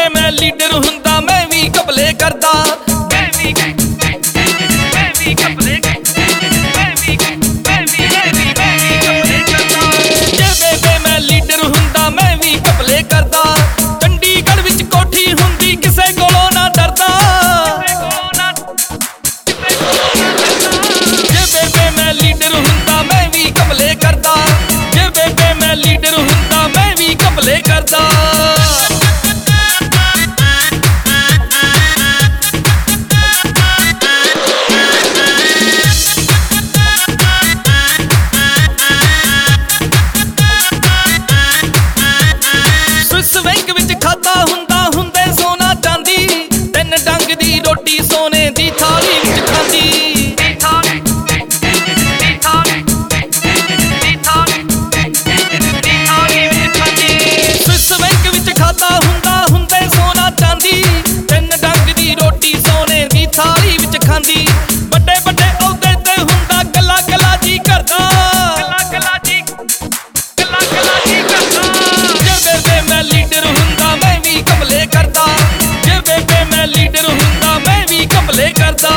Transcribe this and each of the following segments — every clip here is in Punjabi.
ਬੇਬੇ ਮੈਂ ਲੀਡਰ ਹੁੰਦਾ ਮੈਂ ਵੀ ਘਪਲੇ ਕਰਦਾ ਚੰਡੀਗੜ੍ਹ ਵਿੱਚ ਕੋਠੀ ਹੁੰਦੀ ਕਿਸੇ ਕੋਲੋਂ ਨਾ ਡਰਦਾ ਜੇ ਬੇਬੇ ਮੈਂ ਲੀਡਰ ਹੁੰਦਾ ਮੈਂ ਵੀ ਘਪਲੇ ਕਰਦਾ ਜੇ ਬੇਬੇ ਮੈਂ ਲੀਡਰ ਹੁੰਦਾ ਮੈਂ ਵੀ ਘਪਲੇ ਕਰਦਾ ਖਾਤਾ ਹੁੰਦੇ ਸੋਨਾ ਚਾਂਦੀ ਤਿੰਨ ਡੰਗ ਦੀ ਰੋਟੀ ਸੋਨੇ ਦੀ ਥਾਲੀ ਵਿੱਚ ਖਾਂਦੀ ਸਵਿਸ ਬੈਂਕ ਵਿੱਚ ਖਾਤਾ ਹੁੰਦੇ ਸੋਨਾ ਚਾਂਦੀ ਤਿੰਨ ਡੰਗ ਦੀ ਰੋਟੀ ਸੋਨੇ ਦੀ ਥਾਲੀ ਵਿੱਚ ਖਾਂਦੀ ਵੱਡੇ ਵੱਡੇ ਅਹੁਦੇ ਤੇ ਹੁੰਦਾ ਗੱਲਾਂ ਗੱਲਾਂ ਜੀ ਕਰਦਾ ਜੇ ਬੇਬੇ ਮੈਂ ਲੀਡਰ ਹੁੰਦਾ ਮੈਂ ਵੀ ਘਪਲੇ ਕਰਦਾ ਜੇ ਬੇਬੇ ਮੈਂ ਲੀਡਰ ਹੁੰਦਾ ਮੈਂ ਵੀ ਘਪਲੇ ਕਰਦਾ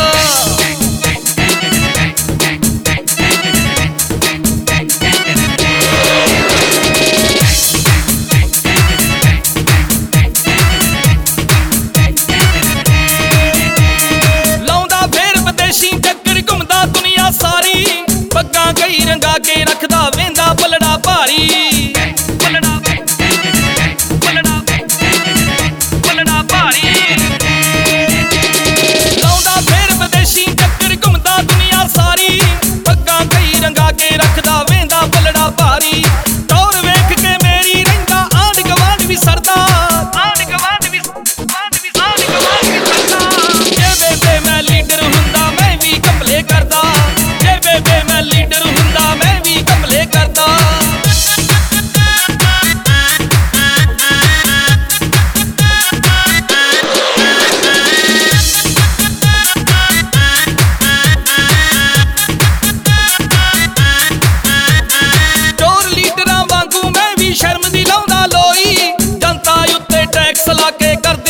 ਲਾਉਂਦਾ ਫੇਰ ਵਿਦੇਸ਼ੀ ਚੱਕਰ ਘੁੰਮਦਾ ਦੁਨੀਆ ਸਾਰੀ ਪੱਗਾਂ ਕਈ ਰੰਗਾ ਕੇ ਰੱਖਦਾ ਵੇਂਦਾ ਪਲੜਾ ਭਾਰੀ ਲਾਉਂਦਾ ਫੇਰ ਵਿਦੇਸ਼ੀ ਚੱਕਰ ਘੁੰਮਦਾ ਦੁਨੀਆ ਸਾਰੀ ਪੱਗਾਂ ਕਈ ਰੰਗਾ ਕੇ ਰੱਖਦਾ ਵੇਂਦਾ ਪਲੜਾ ਭਾਰੀ ਟੌਰ ਵੇਖ ਕੇ ਮੇਰੀ ਰਹਿੰਦਾ ਆਂਢ ਗਵਾਂਢ ਵੀ ਸਰਦਾ ਜੇ ਬੇਬੇ ਮੈਂ ਲੀਡਰ ਹੁੰਦਾ ਮੈਂ ਵੀ ਘਪਲੇ ਕਰਦਾ ਜੇ ਬੇਬੇ ਮੈਂ ਲੀਡਰ ਹੁੰਦਾ ਮੈਂ ਵੀ ਘਪਲੇ ਕਰਦਾ ਸ਼ਰਮ ਦੀ ਲਾਉਂਦਾ ਲੋਈ ਜਨਤਾ ਉੱਤੇ ਟੈਕਸ ਲਾ ਕੇ ਕਰਦਾ